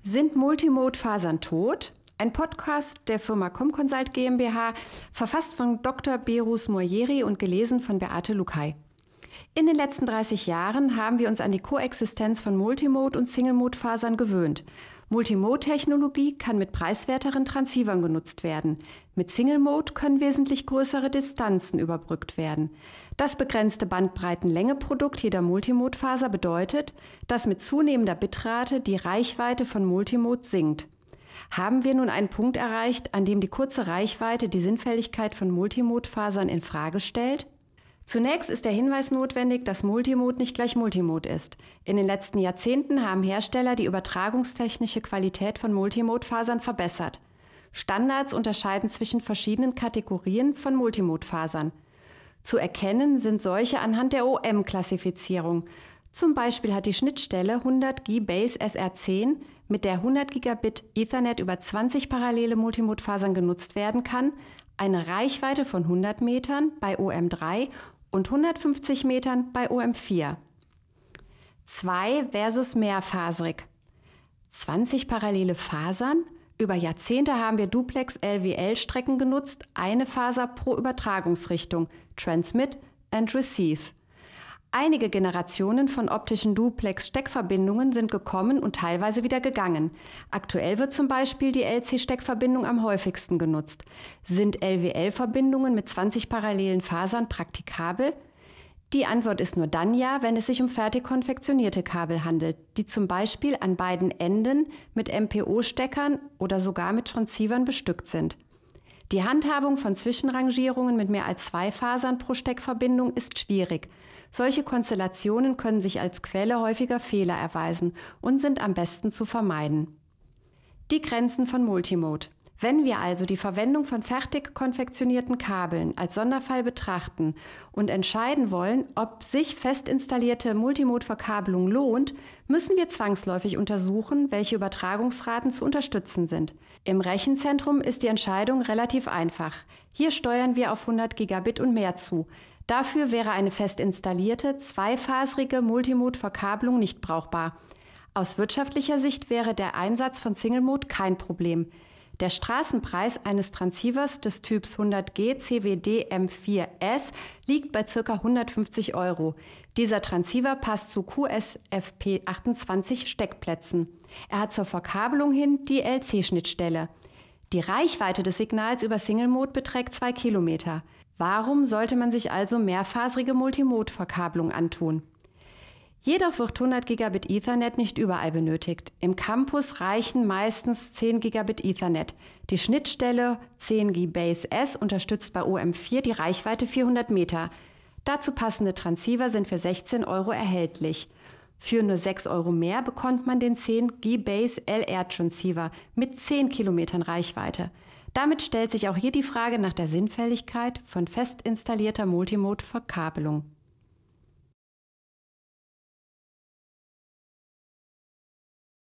Sind Multimode-Fasern tot? Ein Podcast der Firma Comconsult GmbH, verfasst von Dr. Berus Moyeri und gelesen von Beate Lukay. In den letzten 30 Jahren haben wir uns an die Koexistenz von Multimode- und Single-Mode-Fasern gewöhnt. Multimode-Technologie kann mit preiswerteren Transceivern genutzt werden. Mit Single-Mode können wesentlich größere Distanzen überbrückt werden. Das begrenzte Bandbreitenlänge-Produkt jeder Multimode-Faser bedeutet, dass mit zunehmender Bitrate die Reichweite von Multimode sinkt. Haben wir nun einen Punkt erreicht, an dem die kurze Reichweite die Sinnfälligkeit von Multimode-Fasern in Frage stellt? Zunächst ist der Hinweis notwendig, dass Multimode nicht gleich Multimode ist. In den letzten Jahrzehnten haben Hersteller die übertragungstechnische Qualität von Multimode-Fasern verbessert. Standards unterscheiden zwischen verschiedenen Kategorien von Multimode-Fasern. Zu erkennen sind solche anhand der OM-Klassifizierung. Zum Beispiel hat die Schnittstelle 100 G-Base SR10, mit der 100 Gigabit Ethernet über 20 parallele Multimode-Fasern genutzt werden kann, eine Reichweite von 100 Metern bei OM3 und 150 Metern bei OM4. 2 versus mehrfaserig. 20 parallele Fasern? Über Jahrzehnte haben wir Duplex-LWL-Strecken genutzt, eine Faser pro Übertragungsrichtung, Transmit and Receive. Einige Generationen von optischen Duplex-Steckverbindungen sind gekommen und teilweise wieder gegangen. Aktuell wird zum Beispiel die LC-Steckverbindung am häufigsten genutzt. Sind LWL-Verbindungen mit 20 parallelen Fasern praktikabel? Die Antwort ist nur dann ja, wenn es sich um fertig konfektionierte Kabel handelt, die zum Beispiel an beiden Enden mit MPO-Steckern oder sogar mit Transceivern bestückt sind. Die Handhabung von Zwischenrangierungen mit mehr als 2 Fasern pro Steckverbindung ist schwierig. Solche Konstellationen können sich als Quelle häufiger Fehler erweisen und sind am besten zu vermeiden. Die Grenzen von Multimode. Wenn wir also die Verwendung von fertig konfektionierten Kabeln als Sonderfall betrachten und entscheiden wollen, ob sich fest installierte Multimode-Verkabelung lohnt, müssen wir zwangsläufig untersuchen, welche Übertragungsraten zu unterstützen sind. Im Rechenzentrum ist die Entscheidung relativ einfach. Hier steuern wir auf 100 Gigabit und mehr zu. Dafür wäre eine fest installierte, zweifaserige Multimode-Verkabelung nicht brauchbar. Aus wirtschaftlicher Sicht wäre der Einsatz von Single-Mode kein Problem. Der Straßenpreis eines Transceivers des Typs 100G CWD M4S liegt bei ca. 150 €. Dieser Transceiver passt zu QSFP28 Steckplätzen. Er hat zur Verkabelung hin die LC-Schnittstelle. Die Reichweite des Signals über Single-Mode beträgt 2 Kilometer. Warum sollte man sich also mehrfaserige Multimode-Verkabelung antun? Jedoch wird 100 Gigabit Ethernet nicht überall benötigt. Im Campus reichen meistens 10 Gigabit Ethernet. Die Schnittstelle 10 G-Base S unterstützt bei OM4 die Reichweite 400 Meter. Dazu passende Transceiver sind für 16 € erhältlich. Für nur 6 € mehr bekommt man den 10 G-Base LR Transceiver mit 10 Kilometern Reichweite. Damit stellt sich auch hier die Frage nach der Sinnfälligkeit von fest installierter Multimode-Verkabelung.